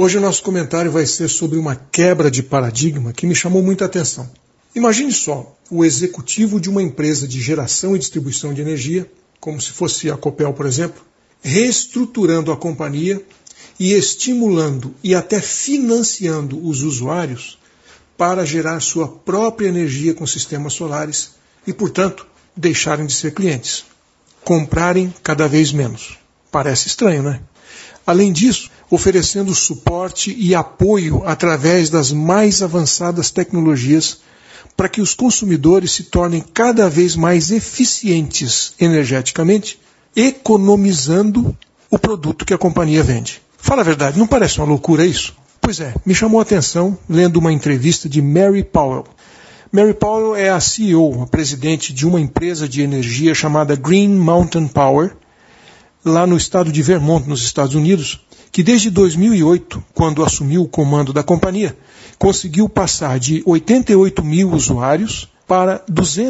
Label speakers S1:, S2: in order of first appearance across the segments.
S1: Hoje o nosso comentário vai ser sobre uma quebra de paradigma que me chamou muita atenção. Imagine só o executivo de uma empresa de geração e distribuição de energia, como se fosse a Copel, por exemplo, reestruturando a companhia e estimulando e até financiando os usuários para gerar sua própria energia com sistemas solares e, portanto, deixarem de ser clientes. Comprarem cada vez menos. Parece estranho, né? Além disso, oferecendo suporte e apoio através das mais avançadas tecnologias para que os consumidores se tornem cada vez mais eficientes energeticamente, economizando o produto que a companhia vende. Fala a verdade, não parece uma loucura isso? Pois é, me chamou a atenção lendo uma entrevista de Mary Powell. Mary Powell é a CEO, a presidente de uma empresa de energia chamada Green Mountain Power, lá no estado de Vermont, nos Estados Unidos, que desde 2008, quando assumiu o comando da companhia, conseguiu passar de 88 mil usuários para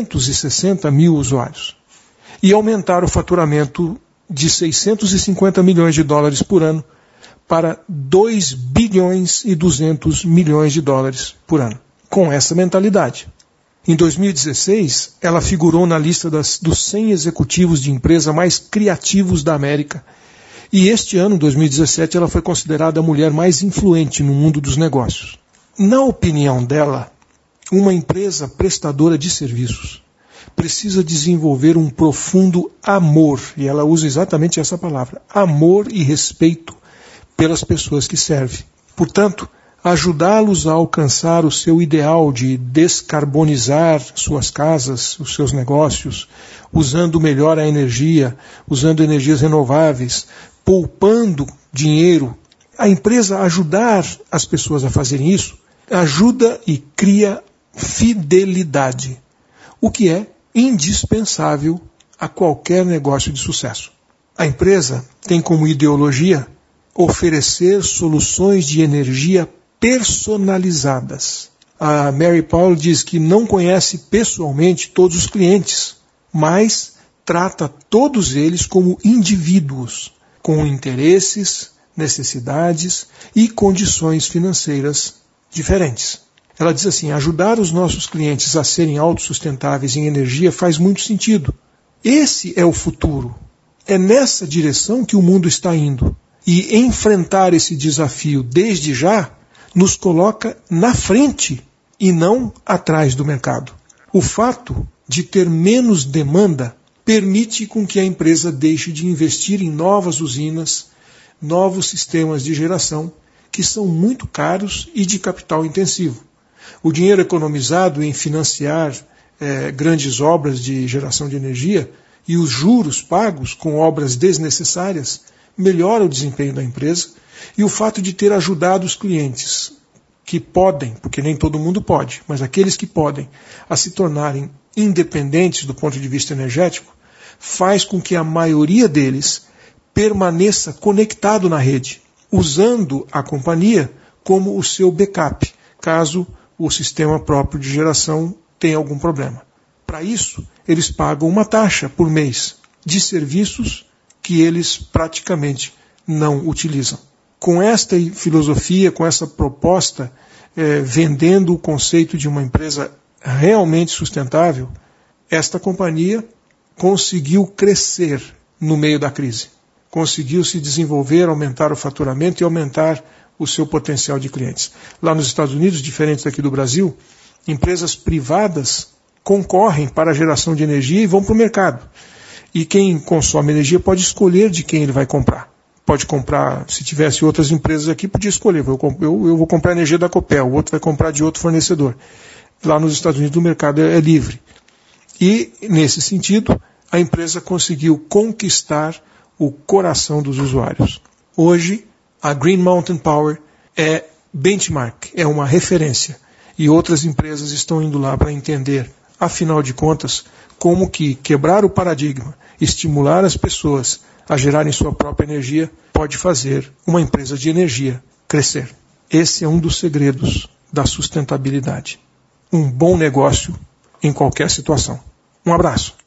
S1: 260 mil usuários e aumentar o faturamento de 650 milhões de dólares por ano para 2 bilhões e 200 milhões de dólares por ano, com essa mentalidade. Em 2016, ela figurou na lista dos 100 executivos de empresa mais criativos da América. E este ano, 2017, ela foi considerada a mulher mais influente no mundo dos negócios. Na opinião dela, uma empresa prestadora de serviços precisa desenvolver um profundo amor, e ela usa exatamente essa palavra, amor e respeito pelas pessoas que serve. Portanto, ajudá-los a alcançar o seu ideal de descarbonizar suas casas, os seus negócios, usando melhor a energia, usando energias renováveis, poupando dinheiro. A empresa ajudar as pessoas a fazerem isso ajuda e cria fidelidade, o que é indispensável a qualquer negócio de sucesso. A empresa tem como ideologia oferecer soluções de energia personalizadas. A Mary Powell diz que não conhece pessoalmente todos os clientes, mas trata todos eles como indivíduos, com interesses, necessidades e condições financeiras diferentes. Ela diz assim, ajudar os nossos clientes a serem autossustentáveis em energia faz muito sentido. Esse é o futuro. É nessa direção que o mundo está indo. E enfrentar esse desafio desde já nos coloca na frente e não atrás do mercado. O fato de ter menos demanda permite com que a empresa deixe de investir em novas usinas, novos sistemas de geração, que são muito caros e de capital intensivo. O dinheiro economizado em financiar grandes obras de geração de energia e os juros pagos com obras desnecessárias melhora o desempenho da empresa, e o fato de ter ajudado os clientes que podem, porque nem todo mundo pode, mas aqueles que podem, a se tornarem independentes do ponto de vista energético, faz com que a maioria deles permaneça conectado na rede, usando a companhia como o seu backup, caso o sistema próprio de geração tenha algum problema. Para isso, eles pagam uma taxa por mês de serviços que eles praticamente não utilizam. Com esta filosofia, com essa proposta, vendendo o conceito de uma empresa realmente sustentável, esta companhia conseguiu crescer no meio da crise. Conseguiu se desenvolver, aumentar o faturamento e aumentar o seu potencial de clientes. Lá nos Estados Unidos, diferente daqui do Brasil, empresas privadas concorrem para a geração de energia e vão para o mercado. E quem consome energia pode escolher de quem ele vai comprar. Pode comprar, se tivesse outras empresas aqui, podia escolher. Eu vou comprar energia da Copel, o outro vai comprar de outro fornecedor. Lá nos Estados Unidos o mercado é livre. E, nesse sentido, a empresa conseguiu conquistar o coração dos usuários. Hoje, a Green Mountain Power é benchmark, é uma referência. E outras empresas estão indo lá para entender, afinal de contas, como que quebrar o paradigma, estimular as pessoas a gerarem sua própria energia, pode fazer uma empresa de energia crescer. Esse é um dos segredos da sustentabilidade. Um bom negócio em qualquer situação. Um abraço.